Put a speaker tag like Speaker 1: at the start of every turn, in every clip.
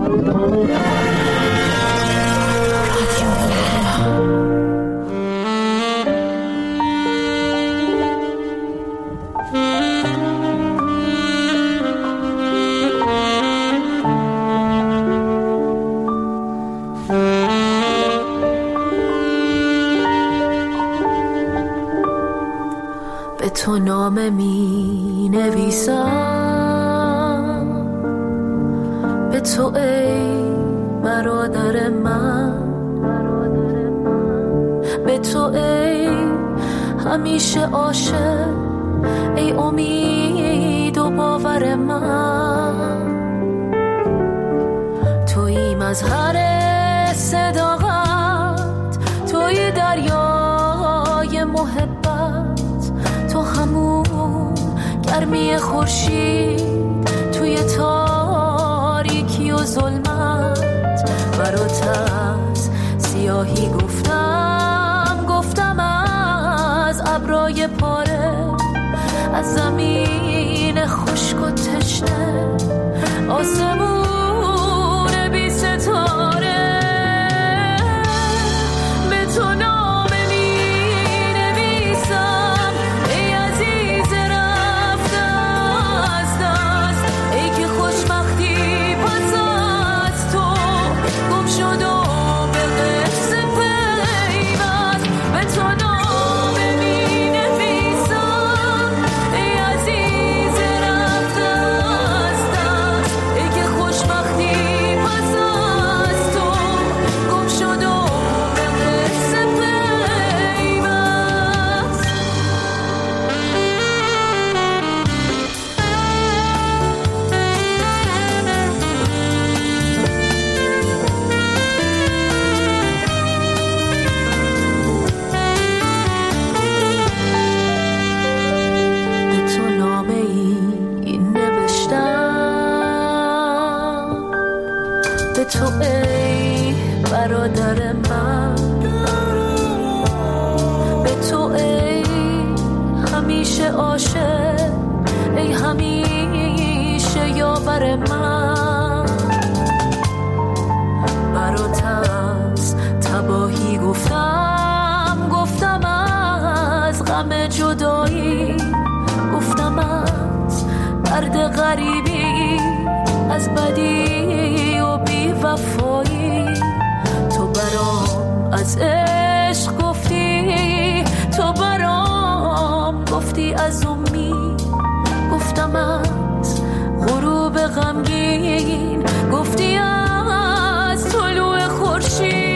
Speaker 1: به تو نامه می نویسم، به تو ای برادر من، به تو ای همیشه عاشق، ای امید و باور من. تویی مظهر صداقت، تویی دریای محبت، تو همون گرمی خورشید توی تاریکی و ظلمت. برات از سیاهی گفتم از ابرای پاره، از زمین خشک و تشنه، آسمون بی ستاره. به تو نامه می نویسم، ای عزیز رفته از دست، ای که خوشبختی پس از تو گم شد و به قصه پیوست. به تو نامه می نویسم، ای عزیز رفته از دست، ای که خوشبختی پس از تو گم شد و به قصه پیوست. به تو نامه ای نوشتم، به تو ای برادر من، به تو ای همیشه عاشق، ای همیشه یاور من. برات از تباهی گفتم از غم جدایی، گفتم از درد غریبی، از بدی و بی وفایی. تو برام از عشق گفتی، تو برام گفتی از امید، گفتم از غروب غمگین، گفتی از طلوع خورشید.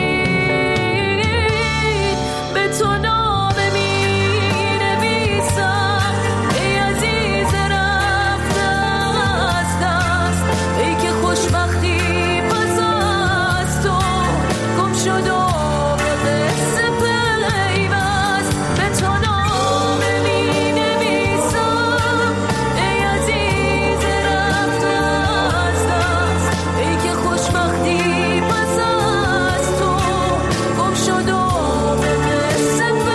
Speaker 1: به تو نامه می نویسم، ای عزیز رفته از دست، ای که خوشبختی پس از تو گم شد و به قصه پیوست. به تو نامه می نویسم، ای عزیز رفته از دست، ای که خوشبختی پس از تو گم شد و به قصه پیوست.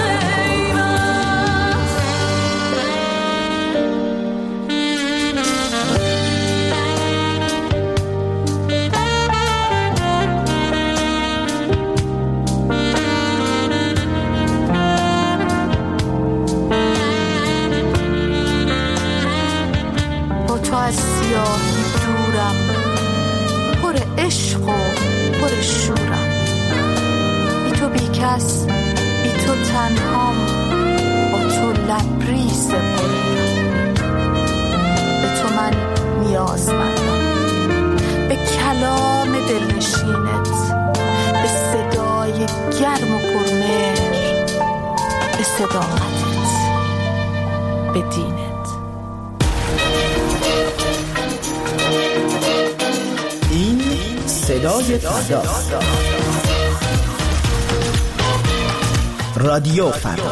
Speaker 1: با تو از سیاهی دورم، پر عشق و پر شورم، بی تو بی کس، بی تو تنهام، با تو لبریز بمیرم. به تو من نیازمندم، به کلام دلنشینت، به صدای گرم و پرمهر، به صداقتت، به دینت.
Speaker 2: این صدای فردا، رادیو فردا.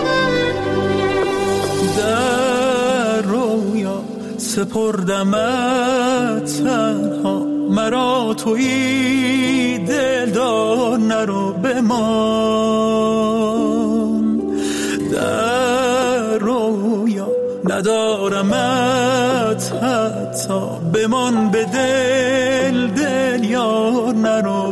Speaker 3: در رویا سپردم تنها مرا تویی دلدار نرو بمان در رویا ندارمت حتی بمان به دل دل یار نرو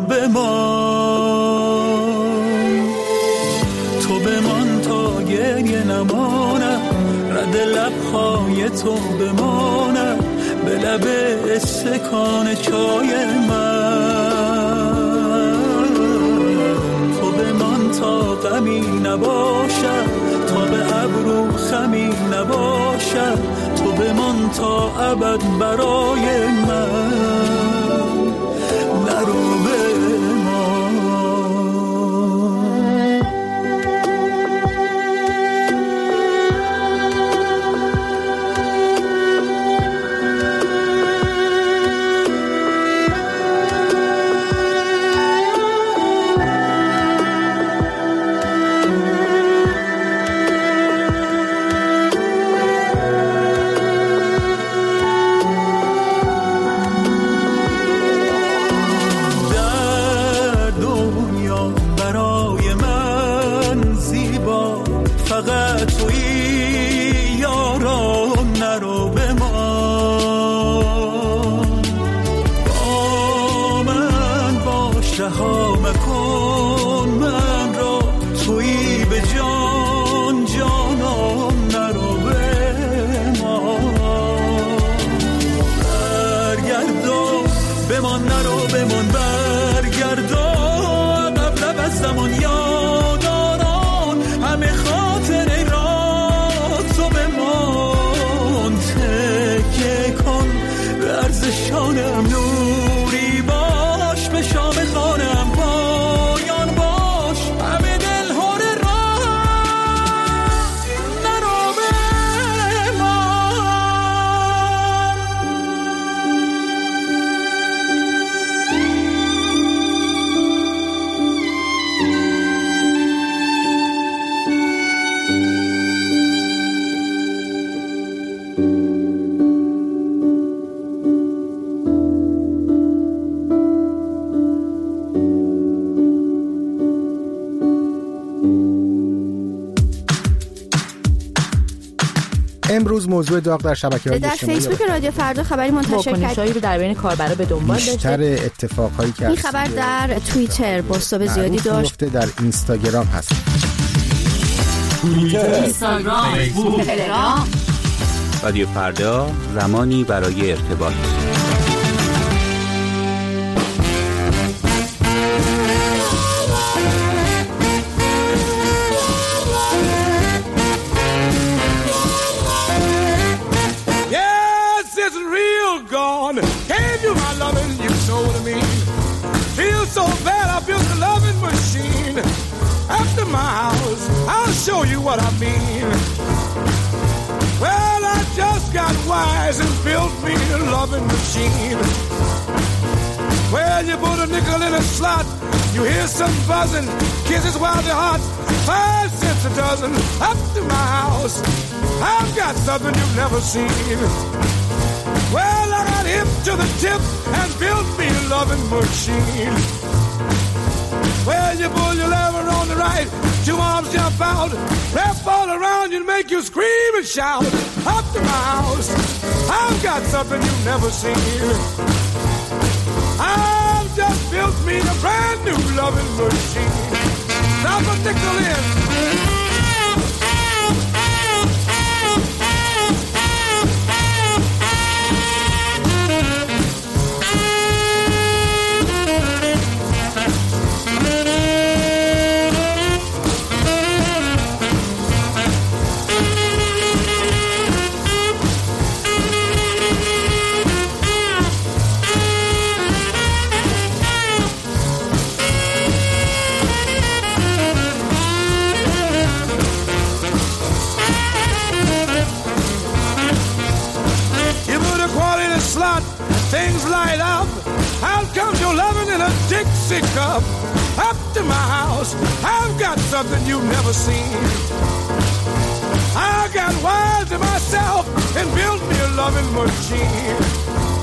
Speaker 3: بمان تو بمان تا گریه نمانم رد لبهای تو بمانم به لب استکان چای من تو بمان تا غمی نباشد تا به ابرو خمی نباشد تو بمان تا ابد برای من نرو
Speaker 4: امروز موضوع داغ در شبکه‌های اجتماعی
Speaker 5: در فیسبوک رادیو فردا خبری منتشر کرد
Speaker 6: رو در بین کاربرا به دنبال داشته.
Speaker 4: بیشتر اتفاقایی که
Speaker 5: این خبر در توییتر بازتاب زیادی داشت.
Speaker 4: در اینستاگرام هست.
Speaker 1: اینستاگرام، فیسبوک، تلگرام.
Speaker 7: رادیو فردا، زمانی برای ارتباط.
Speaker 8: So bad I built a loving machine after my house. I'll show you what I mean. Well, I just got wise and built me a loving machine. Well, you put a nickel in a slot, you hear some buzzing, kisses while they're hot, 5 cents a dozen. Up to my house, I've got something you've never seen. Well, I got hip to the tip and built me a loving machine. Well, you pull your lever on the right, 2 arms jump out, wrap all around you and make you scream and shout. Up to my house, I've got something you've never seen. I've just built me a brand new loving machine. Now put nickel in. Things light up. Out comes your loving in a Dixie cup. Up to my house, I've got something you've never seen. I got wise to myself and built me a loving machine.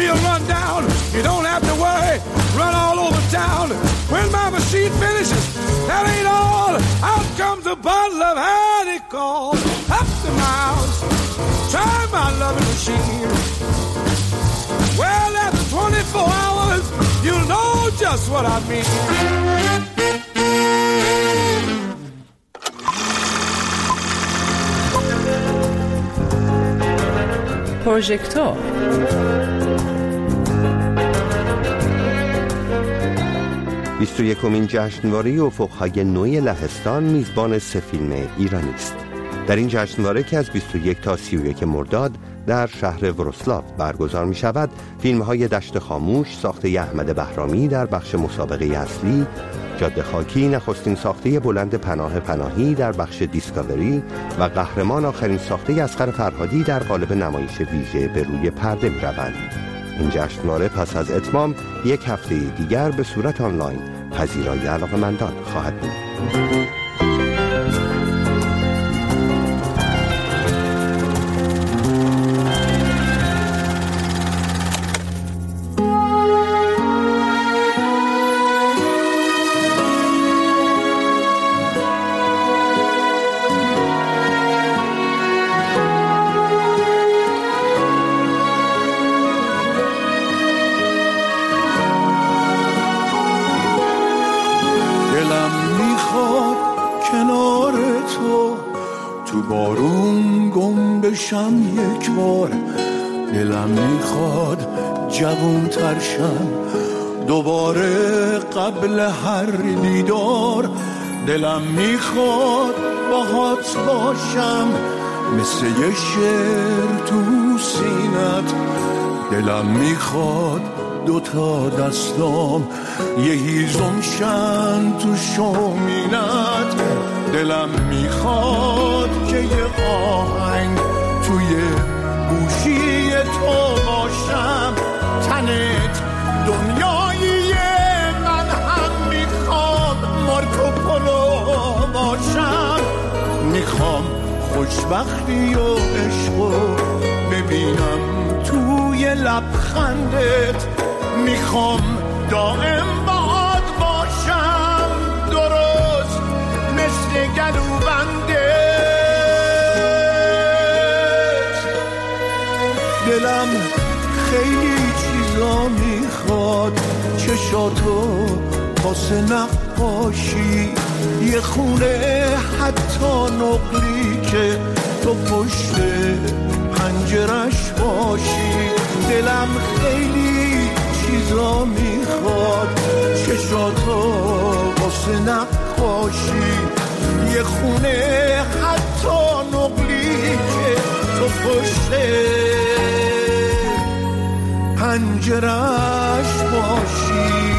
Speaker 8: feel run down, you don't have to worry, run all over town. When my machine finishes, that ain't all. Out comes a bottle of honey called up to my house. Try my loving machine. Well, after 24 hours, you'll know just what I mean.
Speaker 6: پروژکتور
Speaker 9: 21مین جشنواره افق‌های نوی لهستان میزبان 3 فیلم ایرانی است. در این جشنواره که از 21 تا 31 مرداد در شهر ورسلاو برگزار می شود، فیلم‌های دشت خاموش ساخته احمد بهرامی در بخش مسابقه اصلی، جاده خاکی نخستین ساخته بلند پناه پناهی در بخش دیسکاوری و قهرمان آخرین ساخته اصغر فرهادی در قالب نمایش ویژه به روی پرده می روند. این جشنواره پس از اتمام 1 هفته دیگر به صورت آنلاین پذیرای علاقه‌مندان خواهد بود.
Speaker 3: یک بار دلم میخواد جوان ترشم دوباره قبل هر دیدار. دلم میخواد باهات باشم مثل یه شعر تو سینت. دلم میخواد 2 دستام یه هیزم شن تو شومینت. دلم میخواد که یه آهنگ توی گوشی تو باشم. تنت دنیایی من هم میخوام مارکوپولو باشم. میخوام خوشبختی و عشقو ببینم توی لبخندت. میخوام دائم باهات باشم درست مثل گلوبندت. دلم خیلی چیزا میخواد چشاتو واسه نقاشی. یه خونه حتی نقلی که تو پشت پنجرش باشی. دلم خیلی چیزا میخواد چشاتو واسه نقاشی. یه خونه حتی نقلی که تو پشت پنجرش باشی.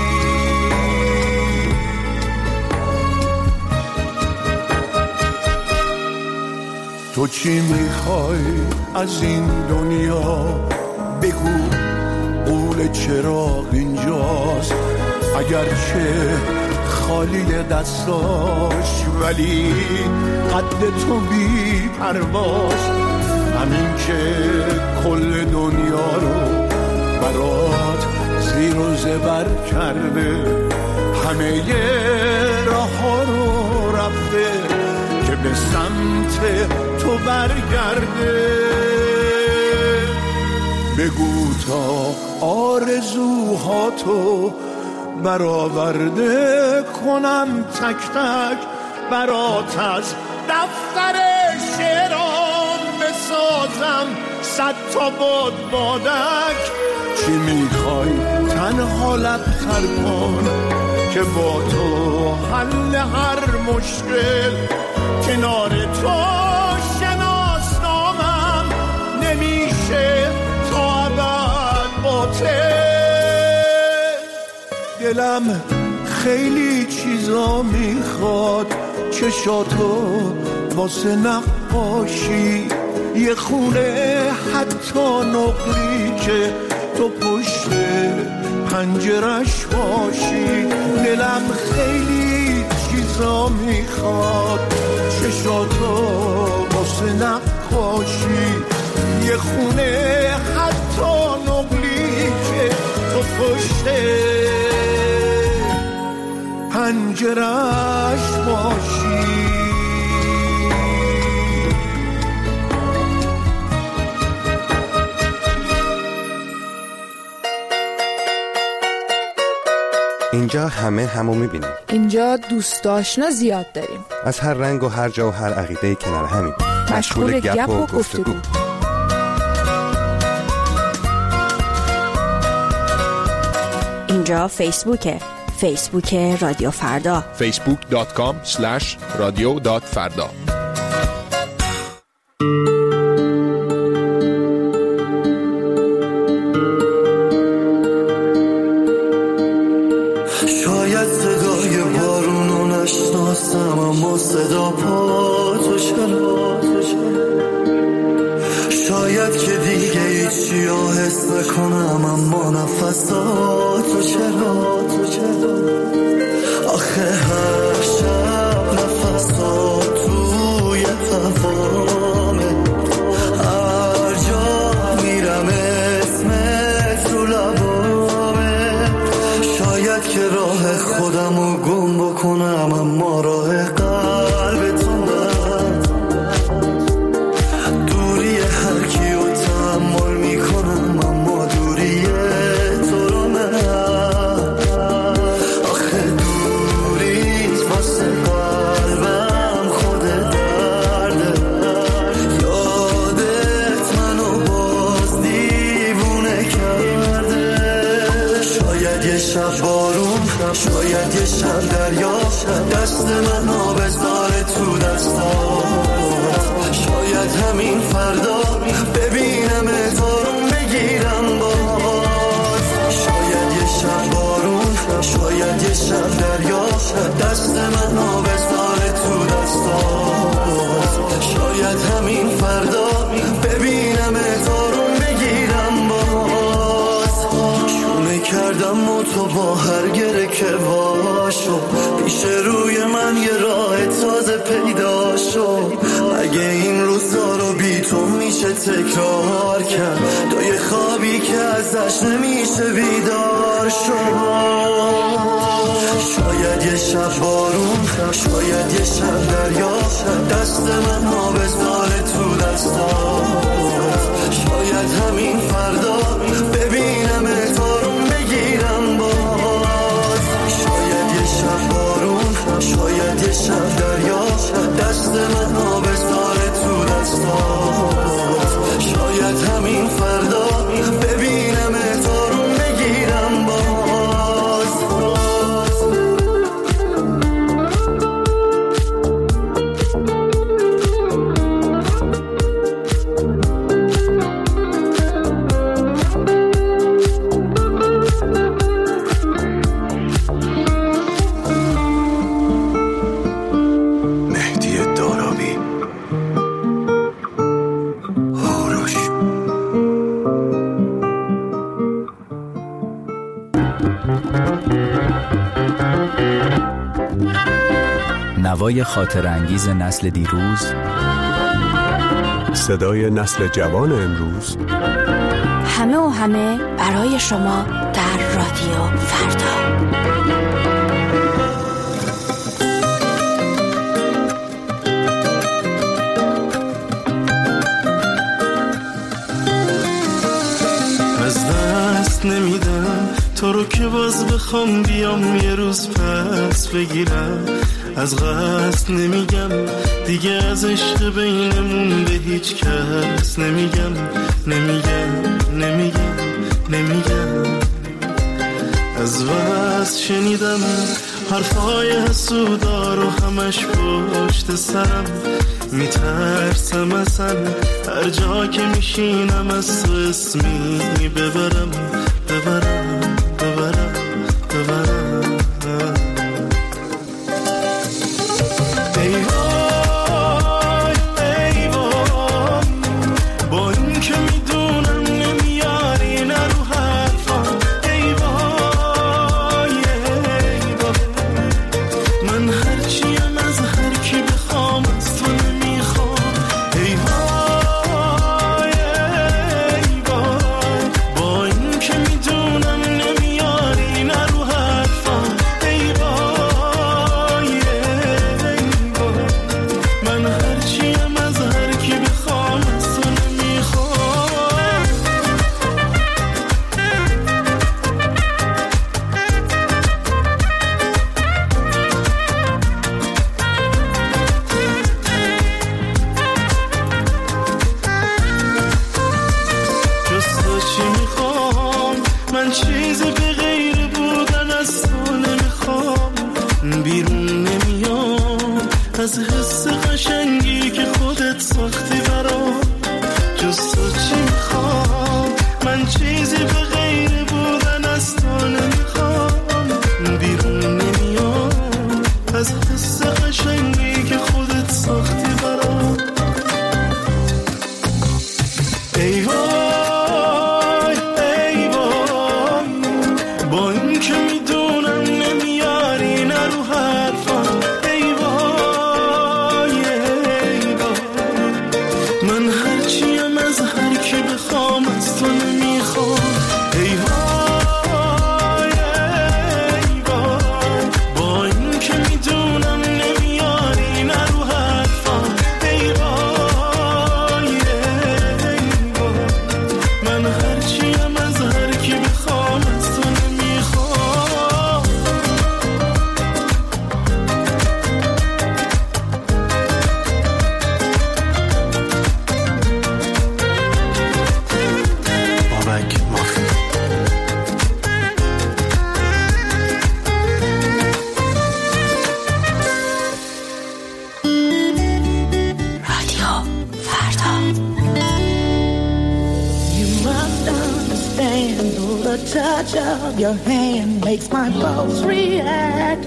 Speaker 3: تو چی میخوای از این دنیا؟ بگو قول چراغ اینجاست. اگرچه خالی دستاش ولی قد تو بی پرواست. همین که کل دنیا رو برات زیر و زبر کرده. همه راه ها رو رفته که به سمت تو برگرده. بگو تا آرزوهاتو برآورده کنم تک تک برات از دفتر شعرام بسازم 100 تا بادک. چی میخوای تنها لبتر کن که با تو حل هر مشکل. کنار تو شناسنامم نمیشه تا ابد باطل. دلم خیلی چیزا میخواد چشاتو واسه نقاشی. یه خونه حتی نقلی که تو پشت پنجرش باشی. دلم خیلی چیزا میخواد چشاتو واسه نقاشی. یه خونه حتی نقلی پشت پنجرش باشی.
Speaker 9: اینجا همه همو میبینیم.
Speaker 6: اینجا دوست آشنا زیاد داریم،
Speaker 9: از هر رنگ و هر جا و هر عقیده کنار همیم،
Speaker 6: مشغول گپ و گفتگو.
Speaker 5: اینجا فیسبوک رادیو فردا،
Speaker 10: facebook.com/radio.farda.
Speaker 3: شاید صدای بارونو نشناسم، اما صدا پا تو چرا؟ شاید که دیگه هیچی ها حس نکنم، اما نفساتو چرا؟ آخه هر شب نفسات توی هوامه، هر جا میرم اسمت تو لبامه. شاید که راه خودمو گم بکنم، اما راه قلب تو من. دوری هر کیو تحمل میکنم، اما دوری تو رو نه. آخه دوریت واسه قلبم خود درده، یادت منو باز دیوونه کرده. شاید یه شب بارون، شاید یه شب دریا، دست منو بذاره تو دستات. شاید همین فردا ببینم اتارون بگیرم باز. شاید یه شب بارون، شاید یه شب دریا، دست منو بذاره تو دستات. شاید همین فردا ببینم اتارون بگیرم باز. شونه کردم و تو با هر گره که واشو، پیش روی من یه راه تازه پیدا شد. اگه این روزا رو بی تو میشه تکرار کرد، تو یه خوابی که ازش نمیشه بیدار شد. شاید یه شب بارون، شاید یه شب دریا، دست من ها بذاره تو دستات. شاید همین فردا ببینم اتارون بگیرم باز. شاید یه شب بارون، شاید یه شب دریا، دست من ها بذاره تو دستات. شاید همین فردا ببینم اتارون بگیرم باز.
Speaker 11: نوای خاطر انگیز نسل دیروز،
Speaker 12: صدای نسل جوان امروز،
Speaker 5: همه و همه برای شما در رادیو فردا.
Speaker 3: از دست نمیدم تو رو که باز بخوام بیام یه روز پس بگیرم. از قصد نمیگم دیگه، از عشق بینمون به هیچ کس نمیگم. از وصل شنیدم حرفای حسودا رو همش پشت سرم. میترسم اصلا هر جا که میشینم از تو اسمی ببرم. ای وای با این که میدونم نمیاری نرو حرفان. ای وای من هرچیم از هر کی بخوام از تو نمیخوام. ای وای با این که میدونم من چیزی به غیر بودن از تو نمیخوام، بیرون نمیام از حس قشنگی که خودت ساختی برام، جز تو چی میخوام؟ من چیزی به غیر بودن از تو نمیخوام، بیرون نمیام از حس قشنگی که خودت ساختی برام. ای وای ای وای، با این که میدونم نمیاری نرو حرفم، ای وای ای وای، من هرچیم از هر کی بخوام از تو نمیخوام، ای وای ای وای، با این که میدونم نمیاری نرو حرفم، ای وای ای وای، من هرچیم از هر کی بخوام از تو نمیخوام. بابک مافی
Speaker 5: رادیو فردا.
Speaker 10: You must understand, though the touch of your hand makes my pulse react,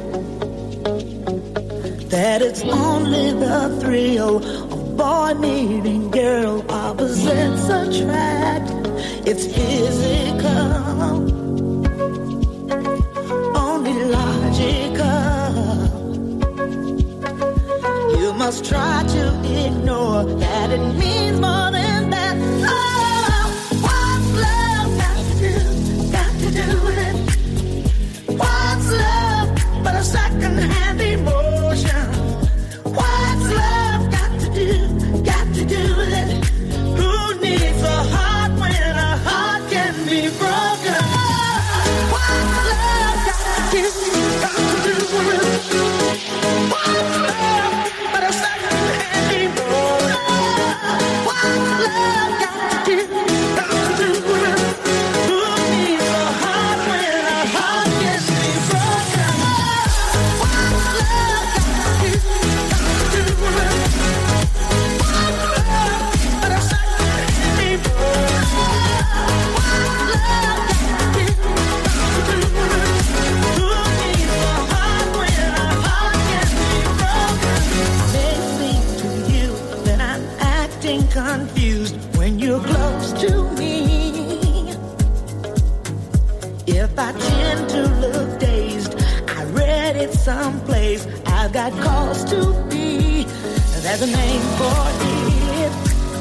Speaker 10: that it's only the thrill of boy meeting girl opposites attract. It's physical, only logical. You must try to ignore that it means more than that. Oh, what's love got to do? Got to do with it. What's love but a second-hand emotion? What's love got to do? Got to do with it. Who needs a heart when a heart can be broken? What's love got to do? Got to do with it. What's love but a second-hand emotion? What's love got to do? Got to do with it. Who needs a heart when a heart can be broken? What's love got to do? Got to do with it. What's love but a second-hand emotion? What's love got to do? Got to do with it. Who needs a heart when a heart can be broken? May seem to you that I'm acting confused when you're close to me. If I tend to look dazed, I read it someplace. I've got cause to be. There's a name for it.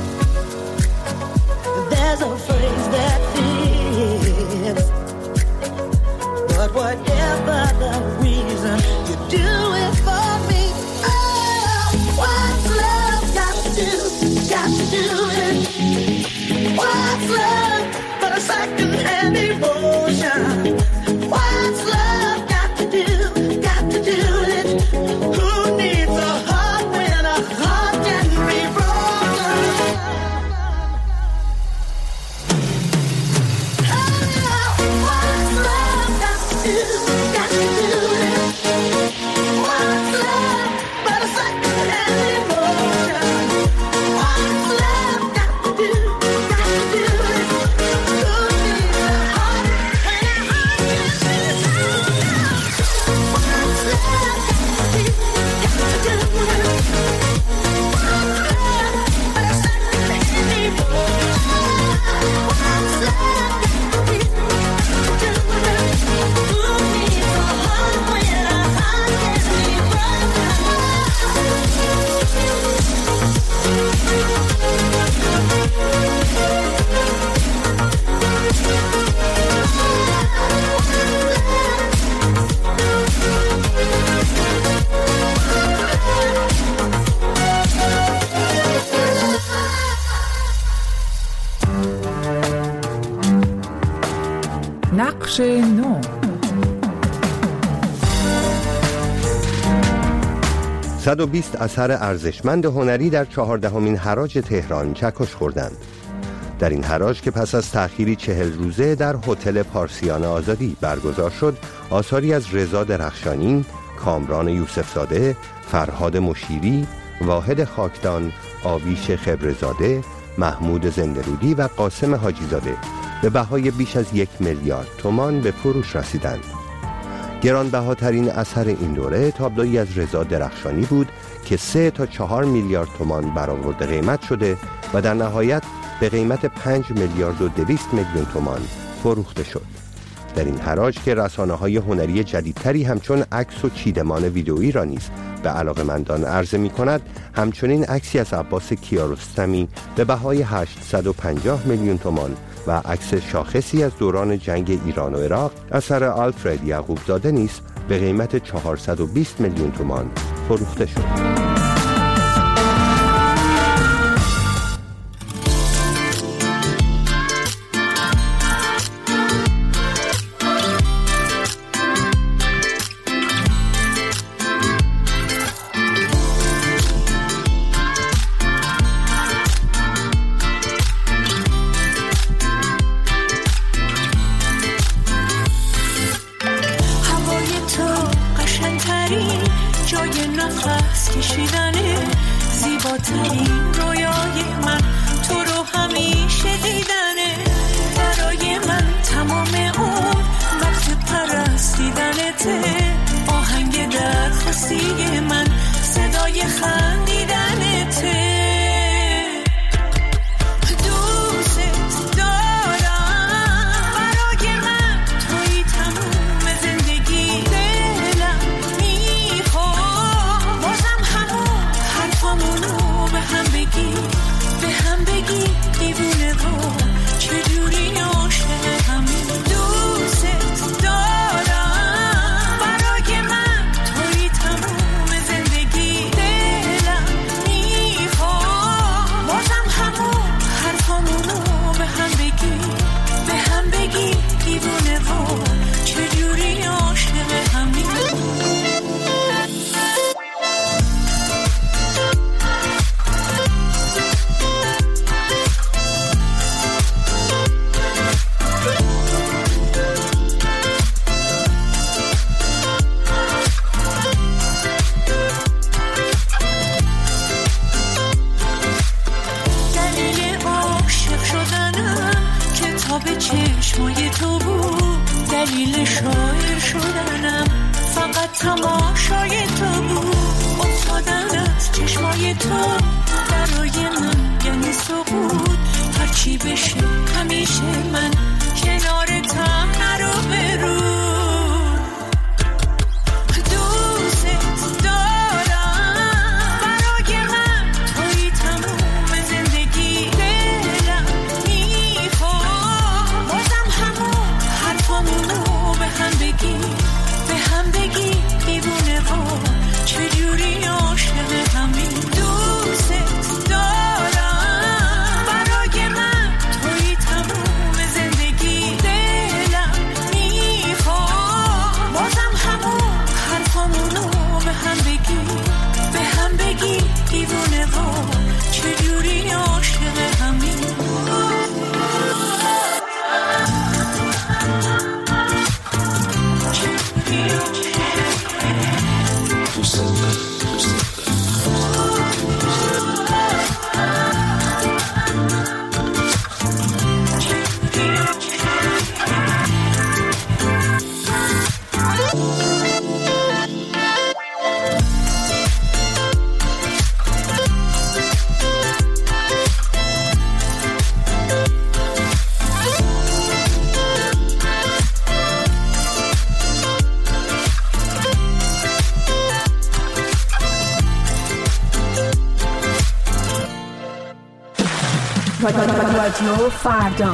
Speaker 10: There's a phrase that fits. But whatever the reason, you do it for me. Oh, what's love got to do? Got to do it. What's love but a second-hand emotion? What's love got to do? Got to do it. Who needs a heart when a heart can be broken? Oh, what's love got to do? Got to do it. What's love but a second-hand emotion? What's love got to do? Got to do it. Who needs a heart when a heart can be broken? What's love got to do? Got to do it. What's love but a second-hand emotion? What's love got to do? Got to do it. Who needs a heart when a heart can be broken?
Speaker 6: نقش نو.
Speaker 9: 120 اثر ارزشمند هنری در 14مین حراج تهران چکش خوردند. در این حراج که پس از تأخیری 40 روزه در هتل پارسیان آزادی برگزار شد، آثاری از رضا درخشانی، کامران یوسفزاده، فرهاد مشیری، واحد خاکدان، آویش خبرزاده، محمود زندرودی و قاسم حاجیزاده به بهای بیش از 1 میلیارد تومان به فروش رسیدند. گرانبهاترین اثر این دوره تابلویی از رضا درخشانی بود که 3 تا 4 میلیارد تومان برآورده قیمت شده و در نهایت به قیمت 5 میلیارد و 200 میلیون تومان فروخته شد. در این حراج که رسانه‌های هنری جدیدتری همچون عکس و چیدمان ویدئویی را نیز به علاقه‌مندان عرضه می‌کند، همچنین عکسی از عباس کیارستمی به بهای 850 میلیون تومان و عکس شاخصی از دوران جنگ ایران و عراق اثر آلفرد یعقوبزاده نیز به قیمت 420 میلیون تومان فروخته شد.
Speaker 1: رادیو فردا.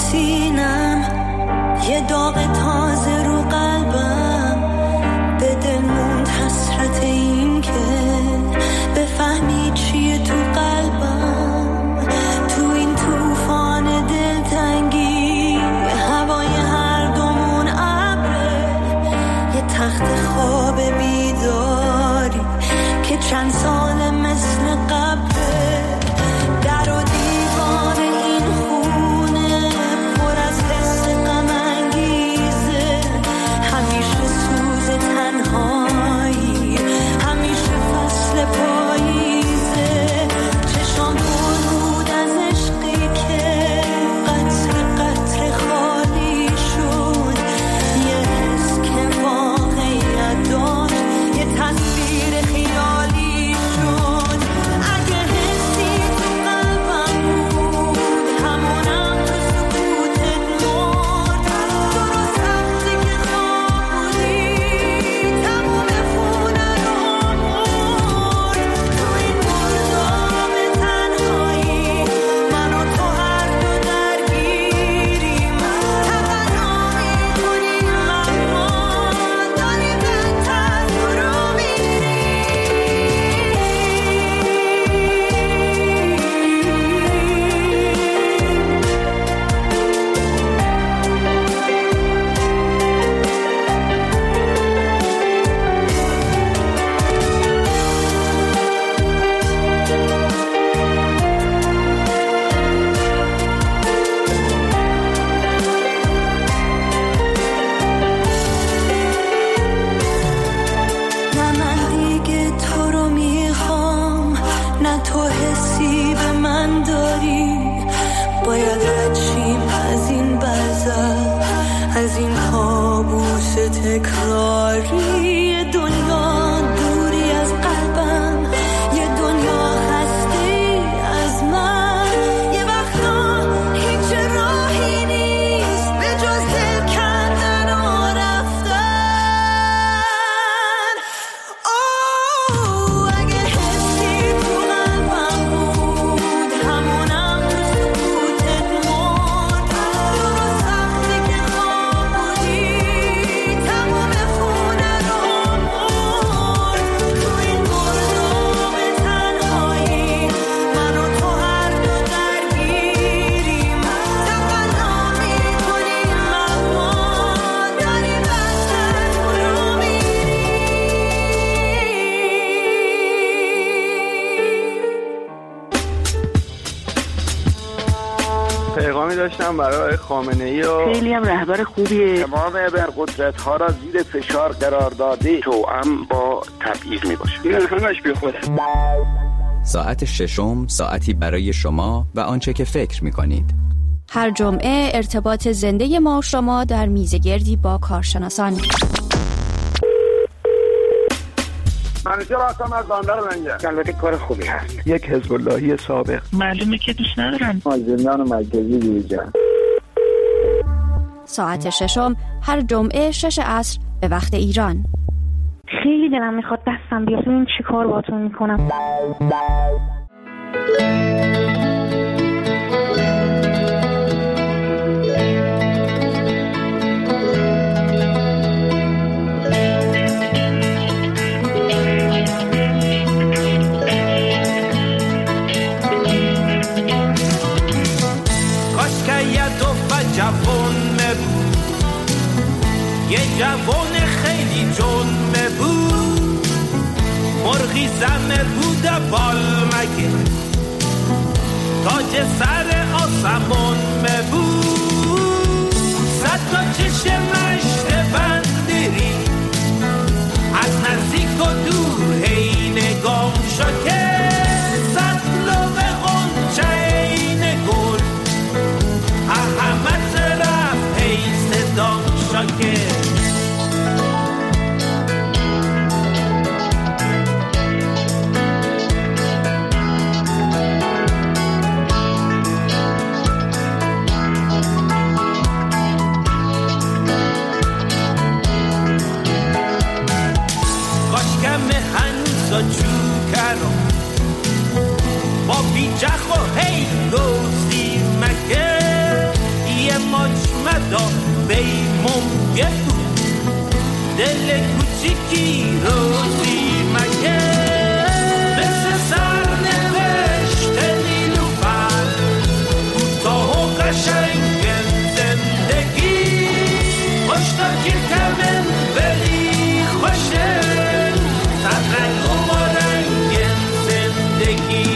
Speaker 10: سینم، یه داغ تازه رو قلبم، به دل موند حسرت این که بفهمی چیه تو قلبم. تو این طوفان دلتنگی هوای هر دومون ابره، یه تخت خواب بیداری که چند سال مثل قبله. در و دیوار این خونه پر از حس غم انگیزه، همیشه سوز تنهایی، همیشه فصل پاییزه. چشام پر بود از عشقی که قطره قطره خالی شد، یه حس که واقعیت داشت، یه تصویر خیالی شد. اگه حسی تو قلبم بود همونم تو سکوتت مرد، درست وقتی که خوابونی تموم خونه رو مرد. تو این مرداب تنهایی من و تو هر دو درگیریم، تقلا میکنیم اما داریم بدتر فرو میریم. نه من دیگه تو رو میخوام، نه تو حسی به من داری. باید رد شیم از این بزر، از این کابوس تکراری. یه دنیا دوری از قلبم، یه دنیا خسته از من. یه وقتا هیچ راهی نیست به جز دل کندن و رفتن. اگه حسی تو قلبم بود همونم تو سکوتت مرد، درست وقتی که خوابونی تموم خونه رو مرد. تو این مرداب تنهایی من و تو هر دو درگیریم، تقلا میکنیم اما داریم بدتر فرو میریم.
Speaker 13: پیغامی داشتم برای خامنه‌ای و
Speaker 14: خیلی هم رهبر خوبیه.
Speaker 13: تمام ابرقدرت‌ها را زیر فشار قرار داده، توأم با تبعیض میباشه. این همش بی خوده.
Speaker 11: ساعت ششم، ساعتی برای شما و آنچه که فکر می‌کنید.
Speaker 5: هر جمعه ارتباط زنده ما و شما در میزگردی با کارشناسان.
Speaker 13: منیجر هستم از بندر منجر. البته کار خوبی هست.
Speaker 12: یک حزب اللهی سابق.
Speaker 14: معلومه که دوست ندارم.
Speaker 13: از زندان مرکزی بیرون.
Speaker 5: ساعت ششم هر جمعه 6 عصر به وقت ایران.
Speaker 14: خیلی دلم میخواد دستم بیاد. این چی کار باتون میکنم؟
Speaker 15: یه جوان خیلی جنبه بود، مرغی زمه بود بالمگه، تاج سر آسمون بود، صد تا چشم مشت بندری از نزدیک و دور هی نگام شو که صد لب غنچه این گل همه طرف هی صدام شو که با بیجخ و هی گوزی مکه یه مجمدا بیمونگه دل کوچیکی روزی مگه مثل سرنوشت نیلوفر کوتاه و قشنگ زندگی خوشتاکی کمن ولی خوشه سررنگ و بارنگ زندگی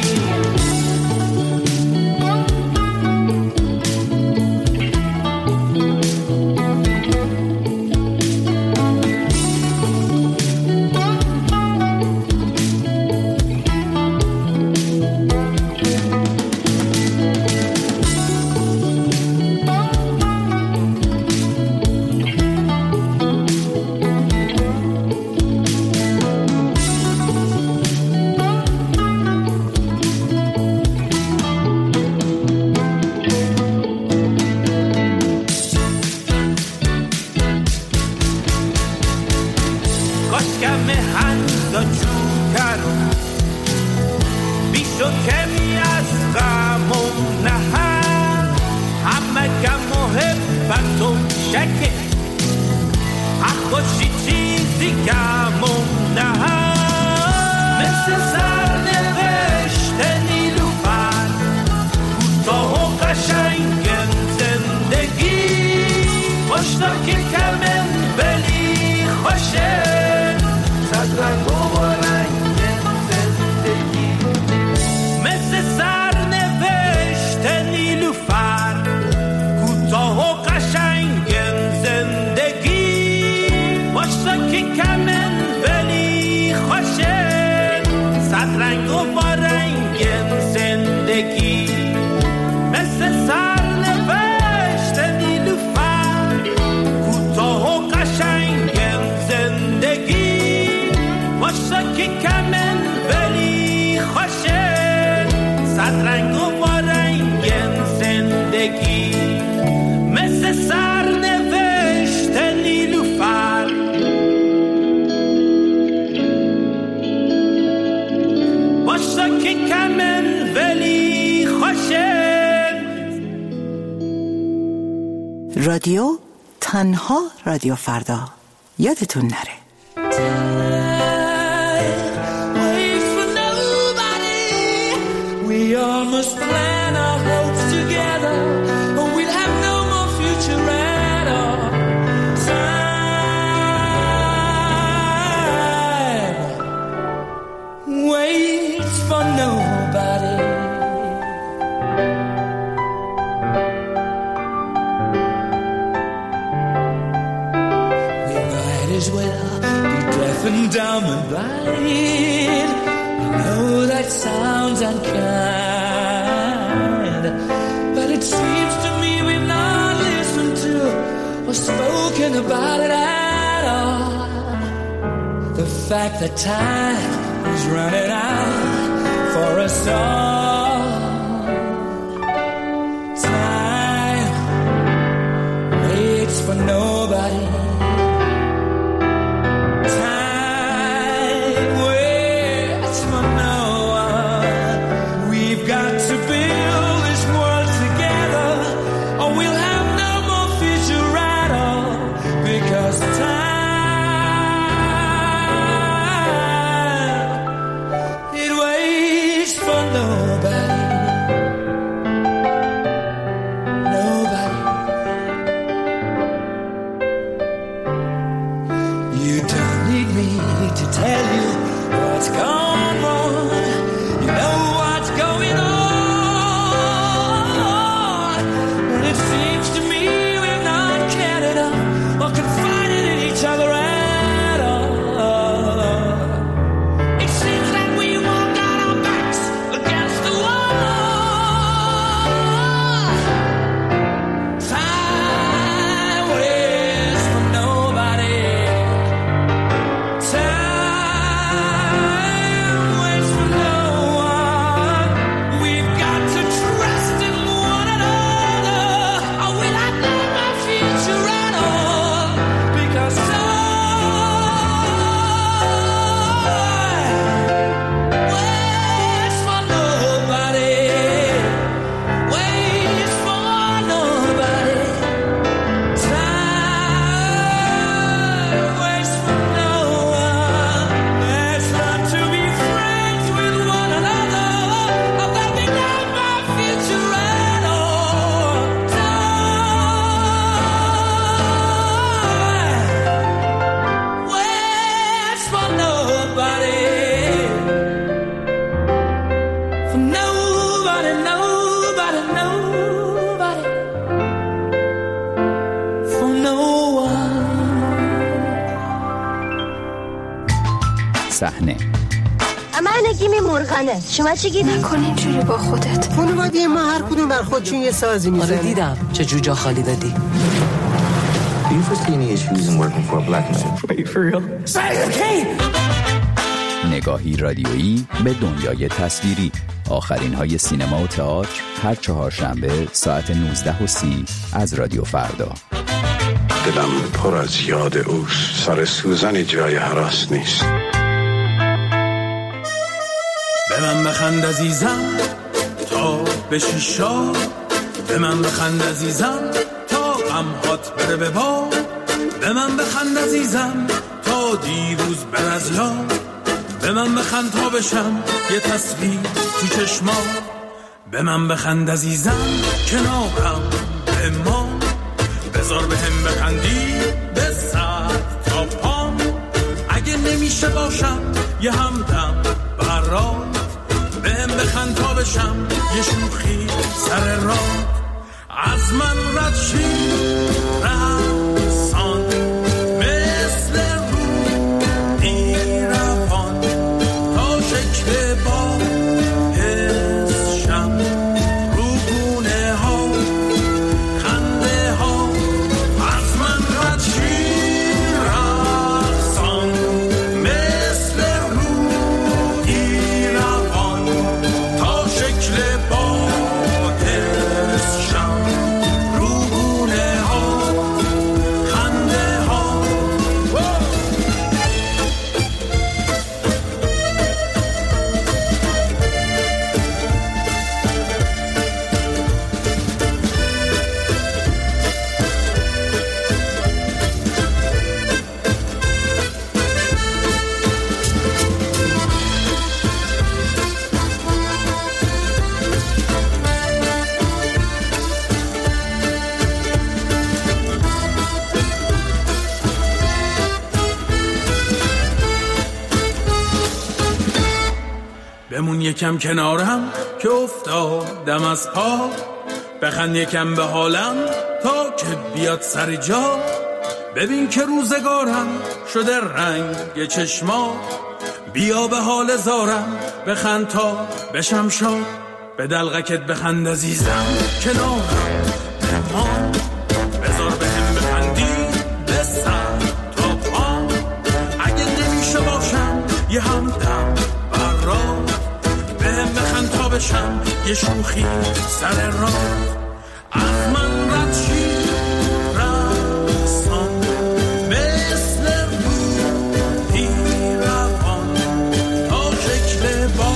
Speaker 2: رادیو تنها رادیو فردا یادتون نره.
Speaker 15: We all must plan our hopes together, or we'll have no more future at all. Time waits for nobody. We might as well be deaf and dumb and blind. Oh, that sounds unkind, but it seems to me we've not listened to or spoken about it at all. The fact that time is running out for us all. Time waits for nobody. Tell you what's gone wrong, you know what's going on.
Speaker 11: صحنه.
Speaker 16: من نگیم مرغنه، شما چی گیدی؟
Speaker 5: نکن اینجوری با خودت.
Speaker 17: خانواده ما هر کدوم بر خودشون یه سازی میزنه.
Speaker 18: آره دیدم چه جوجا خالی دادی.
Speaker 19: Do you foresee any issues in working for a black man?
Speaker 18: Are you for real?
Speaker 11: نگاهی رادیویی به دنیای تصویری. آخرین های سینما و تئاتر هر چهارشنبه ساعت 19:30 از رادیو فردا.
Speaker 20: دلم پر از یاد اوست، سر سوزن جای هراس نیست.
Speaker 8: به من بخند عزیزم تا بشی شاد، به من بخند عزیزم تا غمهات بره به باد، به من بخند عزیزم تا دیروز بر از یاد، به من بخند تا بشم یه تصویر تو چشما، به من بخند عزیزم کنارم به ما، بذار به هم بخندی به سر تا پام، اگه نمیشه باشم یه همدم برات، به هم بخند تا بشم یه شوخی سر راه، از من رد شی رقصان مثل رودی روان، تا شکل با حسشم رو گونه ها خنده ها، از من رد شی رقصان مثل رودی روان، تا شکل با حسشم رو گونه ها خنده ها. بمون یکم کنارم که افتادم از پا، بخند یکم به حالم تا که بیاد سر جا، ببین که روزگارم شده رنگ چشما، بیا به حال زارم بخند تا بشم شاد، به دلغکت بخند عزیزم کنارم بمان، بذار به هم بخندی به سر تا پام، اگه نمیشه باشم یه همدم برات، به هم بخند تا بشم یه شوخی سر راه، از من رد شی رقصان مثل رودی روان، تا شکل با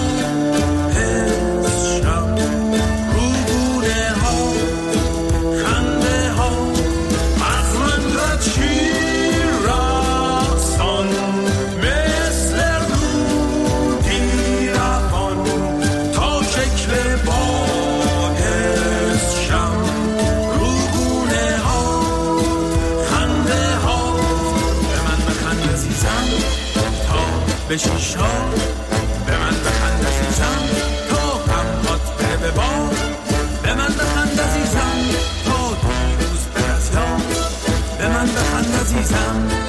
Speaker 8: حسشم رو گونه ها خنده ها، از من رد شی رقصان مثل رودی روان، تا شکل با حسشم رو گونه ها خنده ها، به من بخند عزیزم تا بشی شاد، به من بخند عزیزم تا غمهات بره به باد، به من بخند عزیزم تا دیروز بر از یاد، به من بخند عزیزم